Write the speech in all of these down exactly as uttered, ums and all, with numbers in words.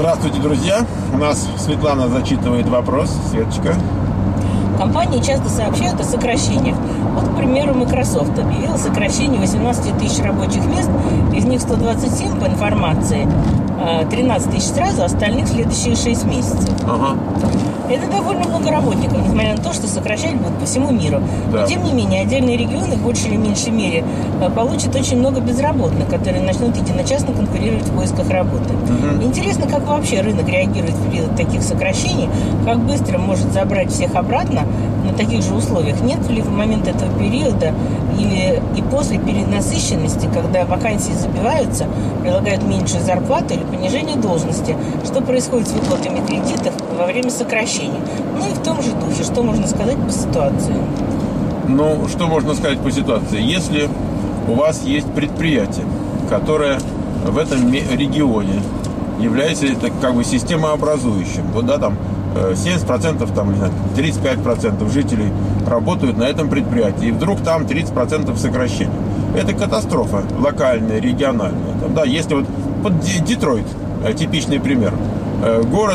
Здравствуйте, друзья! У нас Светлана зачитывает вопрос. Светочка. Компании часто сообщают о сокращениях. Вот, к примеру, Microsoft объявил сокращение восемнадцать тысяч рабочих мест, из них сто двадцать семь по информации, тринадцать тысяч сразу, остальных следующие шесть месяцев. Ага. Это довольно много работников, несмотря на то, что сокращать будут по всему миру. Да. Но, тем не менее, отдельные регионы в большей или меньшей мере получат очень много безработных, которые начнут единочасно конкурировать в поисках работы. Угу. Интересно, как вообще рынок реагирует в период таких сокращений, как быстро может забрать всех обратно на таких же условиях. Нет ли в момент этого периода или и после перенасыщенности, когда вакансии забиваются, предлагают меньшую зарплату или понижение должности, что происходит с выплатами кредитов во время сокращения? Ну и в том же духе, что можно сказать по ситуации? Ну, что можно сказать по ситуации? Если у вас есть предприятие, которое в этом регионе является так, как бы системообразующим, вот да, там семьдесят процентов, там, не знаю, тридцать пять процентов жителей работают на этом предприятии, и вдруг там тридцать процентов сокращения. Это катастрофа локальная, региональная. Там, да, если вот под Детройт, типичный пример, город,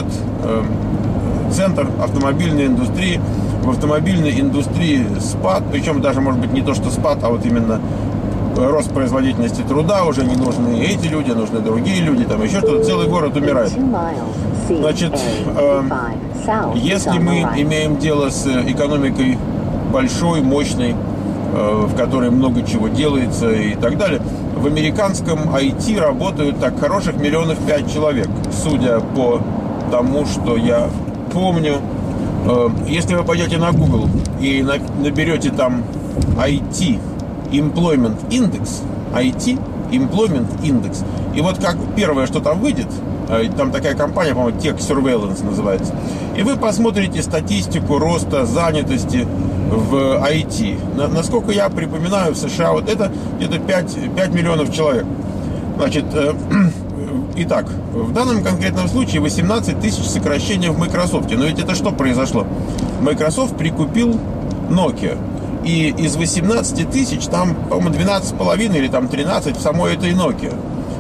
центр автомобильной индустрии, в автомобильной индустрии спад, причем даже, может быть, не то, что спад, а вот именно рост производительности труда, уже не нужны эти люди, нужны другие люди, там еще что-то, целый город умирает. Значит, э, если мы имеем дело с экономикой большой, мощной, э, в которой много чего делается и так далее, в американском ай ти работают так хороших миллионов пять человек, судя по тому, что я помню. Э, если вы пойдете на Google и наберете там ай ти Employment Index, ай ти Employment Index, и вот как первое, что там выйдет, там такая компания, по-моему, Tech Surveillance называется, и вы посмотрите статистику роста занятости в ай ти. Насколько я припоминаю, в США вот это где-то пять миллионов человек. Значит, э, итак, в данном конкретном случае восемнадцать тысяч сокращений в Microsoft. Но ведь это что произошло? Microsoft прикупил Nokia. И из восемнадцати тысяч там, по-моему, двенадцать с половиной или там тринадцать в самой этой Nokia.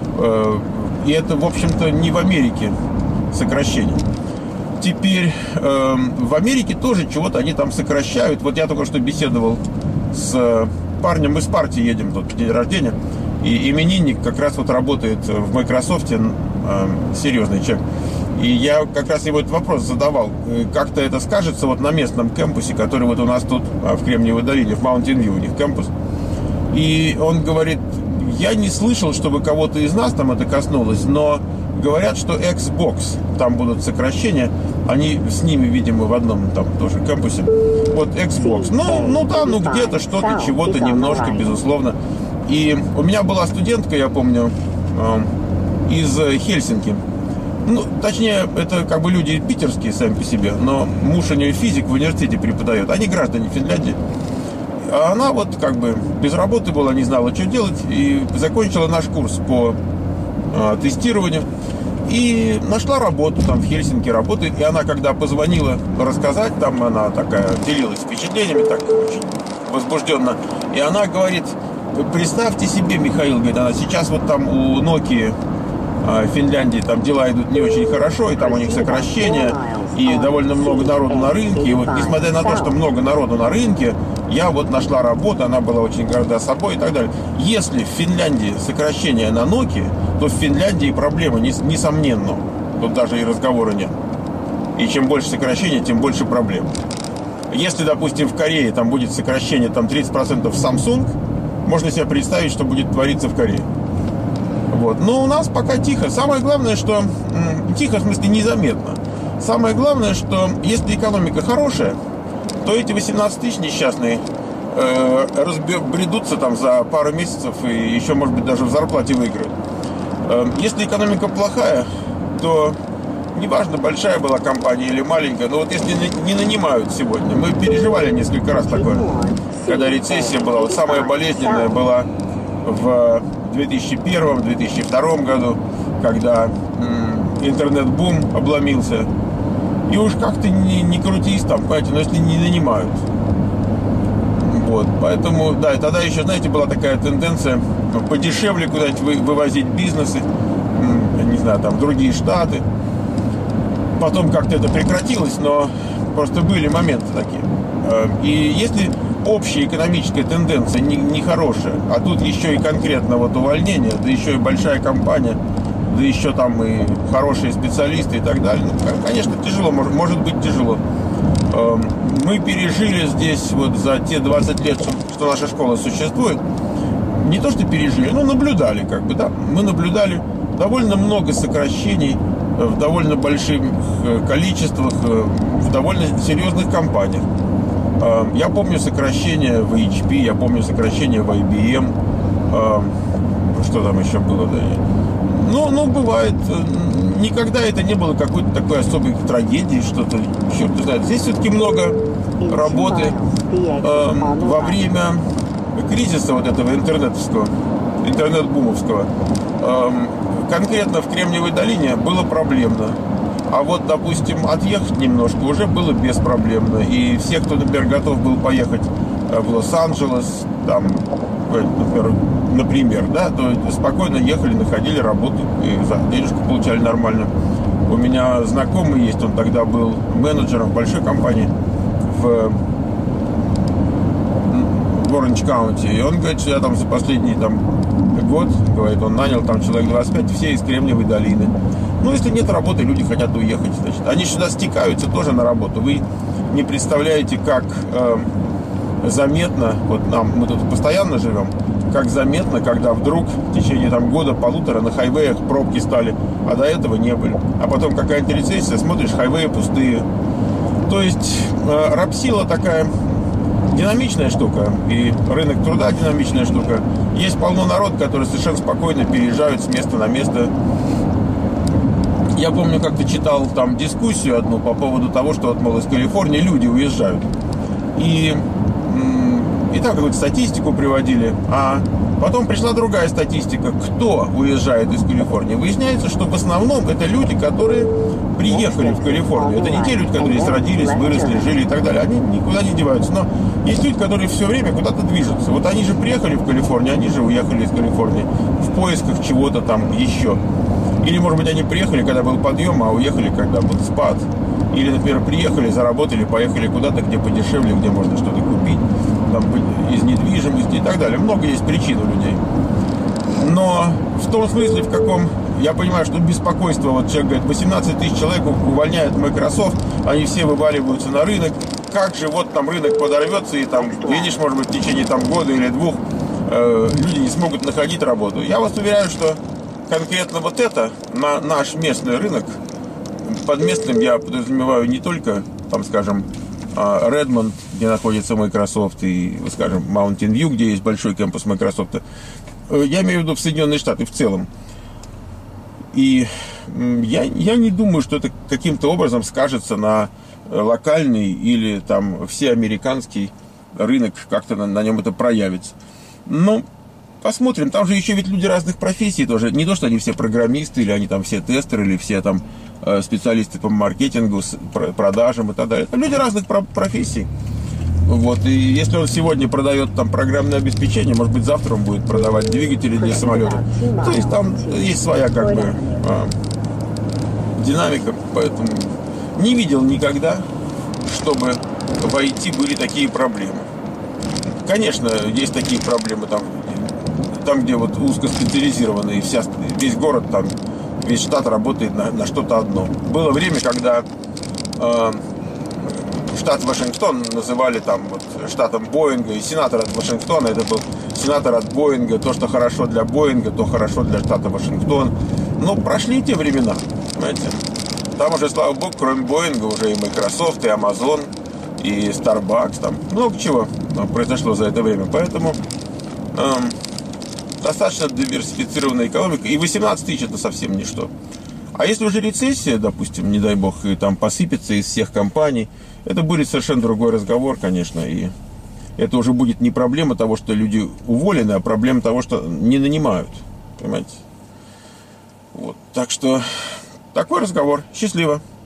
И это, в общем-то, не в Америке сокращение. Теперь э, в Америке тоже чего-то они там сокращают. Вот я только что беседовал с парнем, мы с партии едем тут в день рождения, и именинник как раз вот работает в Microsoft, э, серьезный человек. И я как раз его этот вопрос задавал, как-то это скажется вот на местном кампусе, который вот у нас тут в Кремниевой долине, в Mountain View у них кампус. И он говорит: я не слышал, чтобы кого-то из нас там это коснулось, но говорят, что Xbox, там будут сокращения, они с ними, видимо, в одном там тоже кампусе. Вот Xbox, ну, ну да, ну где-то что-то, чего-то немножко, безусловно. И у меня была студентка, я помню, из Хельсинки. Ну, точнее, это как бы люди питерские сами по себе, но муж у нее физик в университете преподает, они граждане Финляндии. А она вот как бы без работы была, не знала, что делать, и закончила наш курс по а, тестированию. И нашла работу, там в Хельсинки работает. И она, когда позвонила рассказать, там она такая делилась впечатлениями, так очень возбужденно. И она говорит: представьте себе, Михаил, говорит, она сейчас вот там у Nokia в Финляндии там дела идут не очень хорошо, и там у них сокращения, и довольно много народу на рынке. И вот несмотря на то, что много народу на рынке, я вот нашла работу, она была очень горда собой и так далее. Если в Финляндии сокращение на Nokia, то в Финляндии проблемы, несомненно. Тут даже и разговора нет. И чем больше сокращений, тем больше проблем. Если, допустим, в Корее там будет сокращение там тридцать процентов Samsung, можно себе представить, что будет твориться в Корее. Вот. Но у нас пока тихо. Самое главное, что... Тихо, в смысле, незаметно. Самое главное, что если экономика хорошая, то эти восемнадцать тысяч несчастные э, разбредутся там за пару месяцев и еще, может быть, даже в зарплате выиграют. Э, если экономика плохая, то неважно, большая была компания или маленькая, но вот если не нанимают сегодня, мы переживали несколько раз такое, когда рецессия была, вот самая болезненная была в две тысячи первом - две тысячи втором году, когда м, интернет-бум обломился. И уж как-то не, не крутись там, понимаете, но если не нанимают. Вот, поэтому, да, и тогда еще, знаете, была такая тенденция подешевле куда-нибудь вы, вывозить бизнесы, не знаю, там, в другие штаты. Потом как-то это прекратилось, но просто были моменты такие. И если общая экономическая тенденция нехорошая, не а тут еще и конкретно вот увольнение, да еще и большая компания, да еще там и хорошие специалисты и так далее, ну, конечно, тяжело, может, может быть тяжело. Мы пережили здесь вот за те двадцать лет, что наша школа существует, не то что пережили, но наблюдали как бы, да, мы наблюдали довольно много сокращений в довольно больших количествах, в довольно серьезных компаниях. Я помню сокращение в эйч пи, я помню сокращение в ай би эм, что там еще было, да. Ну, ну, бывает, никогда это не было какой-то такой особой трагедии, что-то, черт знает. Здесь все-таки много работы э, во время кризиса вот этого интернетовского, интернет-бумовского. Э, конкретно в Кремниевой долине было проблемно. А вот, допустим, отъехать немножко уже было беспроблемно. И все, кто, например, готов был поехать в Лос-Анджелес, там, например, например, да, то спокойно ехали, находили работу и за денежку получали нормально. У меня знакомый есть, он тогда был менеджером в большой компании в, в Оранж Каунти. И он говорит, что я там за последний там, год, говорит, он нанял там человек двадцать пять, все из Кремниевой долины. Ну, если нет работы, люди хотят уехать, значит. Они сюда стекаются тоже на работу. Вы не представляете, как э, заметно, вот нам, мы тут постоянно живем, как заметно, когда вдруг в течение там года, полутора на хайвеях пробки стали, а до этого не были. А потом какая-то рецессия, смотришь, хайвеи пустые. То есть э, рабсила такая динамичная штука, и рынок труда динамичная штука. Есть полно народ, который совершенно спокойно переезжают с места на место. Я помню, как-то читал там дискуссию одну по поводу того, что вот, мол, из Калифорнии люди уезжают. И, и так какую-то статистику приводили. А потом пришла другая статистика, кто уезжает из Калифорнии. Выясняется, что в основном это люди, которые приехали в Калифорнию. Это не те люди, которые здесь родились, выросли, жили и так далее. Они никуда не деваются. Но есть люди, которые все время куда-то движутся. Вот они же приехали в Калифорнию, они же уехали из Калифорнии в поисках чего-то там еще. Или, может быть, они приехали, когда был подъем, а уехали, когда был спад. Или, например, приехали, заработали, поехали куда-то, где подешевле, где можно что-то купить, там, из недвижимости и так далее. Много есть причин у людей. Но в том смысле, в каком, я понимаю, что беспокойство, вот человек говорит, восемнадцать тысяч человек увольняют Microsoft, они все вываливаются на рынок. Как же вот там рынок подорвется, и там, видишь, может быть, в течение там года или двух э, люди не смогут находить работу. Я вас уверяю, что конкретно вот это, на наш местный рынок, под местным я подразумеваю не только, там, скажем, Редмонд, где находится Microsoft, и, скажем, Mountain View, где есть большой кампус Microsoft. Я имею в виду в Соединенные Штаты в целом. И я, я не думаю, что это каким-то образом скажется на локальный или там всеамериканский рынок, как-то на, на нем это проявится. Но посмотрим, там же еще ведь люди разных профессий тоже. Не то, что они все программисты, или они там все тестеры, или все там э, специалисты по маркетингу, продажам и так далее. Это люди разных про- профессий. Вот, и если он сегодня продает там программное обеспечение, может быть, завтра он будет продавать двигатели для самолета. То есть там есть своя как бы э, динамика, поэтому не видел никогда, чтобы в ай ти были такие проблемы. Конечно, есть такие проблемы там, там где вот узкоспециализированные, вся, весь город, там, весь штат работает на, на что-то одно. Было время, когда э, штат Вашингтон называли там вот штатом Боинга, и сенатор от Вашингтона, это был сенатор от Боинга, то, что хорошо для Боинга, то хорошо для штата Вашингтон. Но прошли те времена, понимаете. Там уже, слава богу, кроме Боинга, уже и Microsoft, и Amazon, и Starbucks, там много чего произошло за это время. Поэтому эм, достаточно диверсифицированная экономика. И восемнадцать тысяч это совсем ничто. А если уже рецессия, допустим, не дай бог, и там посыпется из всех компаний, это будет совершенно другой разговор, конечно. И это уже будет не проблема того, что люди уволены, а проблема того, что не нанимают. Понимаете? Вот. Так что такой разговор. Счастливо.